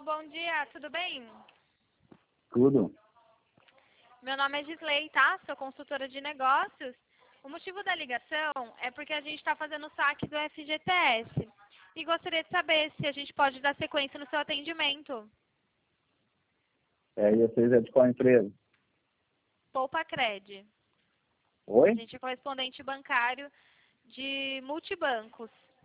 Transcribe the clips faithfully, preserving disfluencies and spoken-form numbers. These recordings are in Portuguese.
Alô, bom dia, tudo bem? Tudo. Meu nome é Gisley, tá? Sou consultora de negócios. O motivo da ligação é porque a gente está fazendo o saque do F G T S. E gostaria de saber se a gente pode dar sequência no seu atendimento. É, e vocês é de qual empresa? Poupa Cred. Oi? A gente é correspondente bancário de multibancos.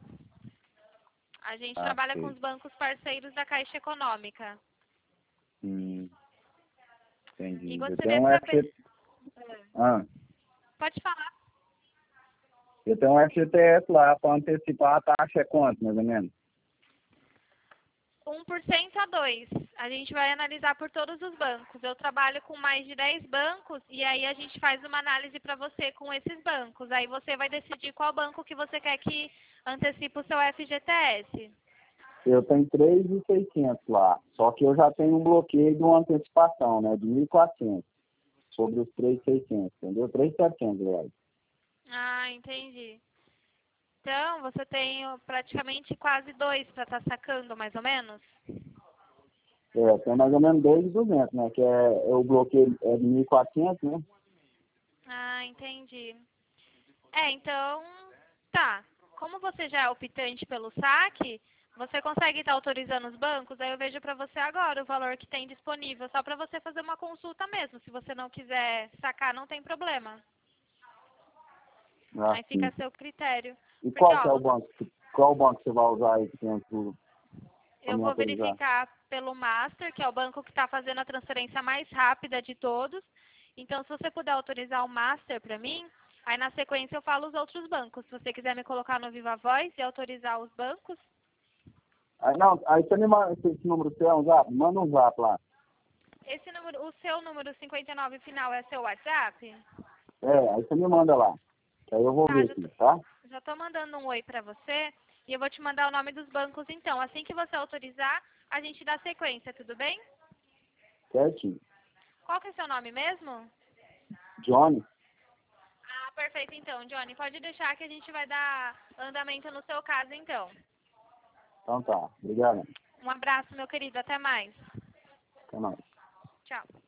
A gente Ah, trabalha com sei. os bancos parceiros da Caixa Econômica. Hum, E entendi. Eu gostaria tenho de um saber... F G... Ah, Pode falar. eu tenho um F G T S lá para antecipar a taxa é quanto, mais ou menos? um por cento a dois por cento. A gente vai analisar por todos os bancos. Eu trabalho com mais de dez bancos e aí a gente faz uma análise para você com esses bancos. Aí você vai decidir qual banco que você quer que antecipe o seu F G T S. Eu tenho três mil e seiscentos lá, só que eu já tenho um bloqueio de uma antecipação, né, de mil e quatrocentos sobre os três mil e seiscentos, entendeu? três mil e setecentos, aliás. Ah, entendi. Então, você tem praticamente quase dois para estar sacando, mais ou menos? É, tem mais ou menos dois mil e duzentos, né, que é, é o bloqueio é de mil e quatrocentos, né? Ah, entendi. É, então, tá. Como você já é optante pelo saque, você consegue estar autorizando os bancos? Aí eu vejo para você agora o valor que tem disponível, só para você fazer uma consulta mesmo. Se você não quiser sacar, não tem problema. Ah, Aí fica sim. a seu critério. E Porque, qual que é ó, o banco? que- Qual o banco que você vai usar aí que tem para eu me vou autorizar? verificar pelo Master, que é o banco que está fazendo a transferência mais rápida de todos. Então, se você puder autorizar o Master para mim, aí na sequência eu falo os outros bancos. Se você quiser me colocar no Viva Voz e autorizar os bancos, Aí, não, aí você me manda esse, esse número seu, é um zap? Manda um zap lá. esse número, o seu número cinquenta e nove final é seu WhatsApp? É, aí você me manda lá. Aí eu vou Tá, ver já tô, aqui, tá? já tô mandando um oi pra você e eu vou te mandar o nome dos bancos então. Assim que você autorizar, a gente dá sequência, tudo bem? Certinho. Qual que é seu nome mesmo? Johnny? Ah, perfeito então, Johnny. Pode deixar que a gente vai dar andamento no seu caso então. Então tá. Obrigado. Um abraço, meu querido. Até mais. Até mais. Tchau.